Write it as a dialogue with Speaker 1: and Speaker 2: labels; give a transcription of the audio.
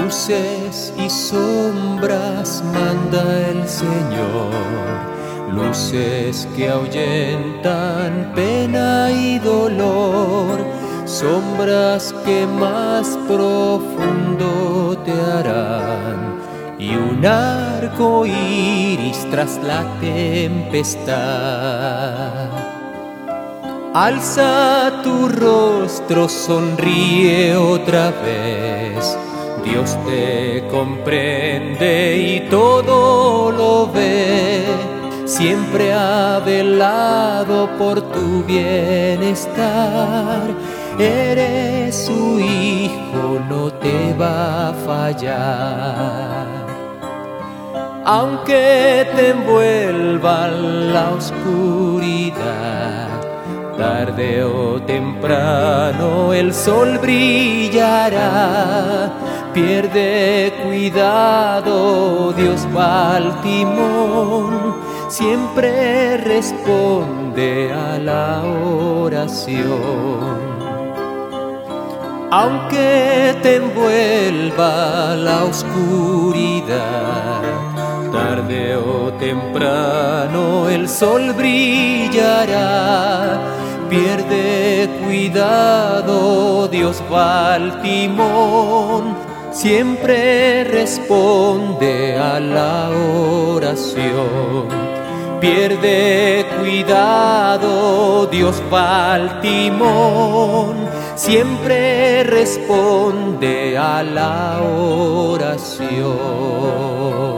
Speaker 1: Luces y sombras manda el Señor, luces que ahuyentan pena y dolor, sombras que más profundo te harán, y un arco iris tras la tempestad. Alza tu rostro, sonríe otra vez, Dios te comprende y todo lo ve, siempre ha velado por tu bienestar. Eres su hijo, no te va a fallar. Aunque te envuelva la oscuridad, tarde o temprano el sol brillará. Pierde cuidado, Dios va al timón, siempre responde a la oración. Aunque te envuelva la oscuridad, tarde o temprano el sol brillará. Pierde cuidado, Dios va al timón, siempre responde a la oración. Pierde cuidado, Dios va al timón, siempre responde a la oración.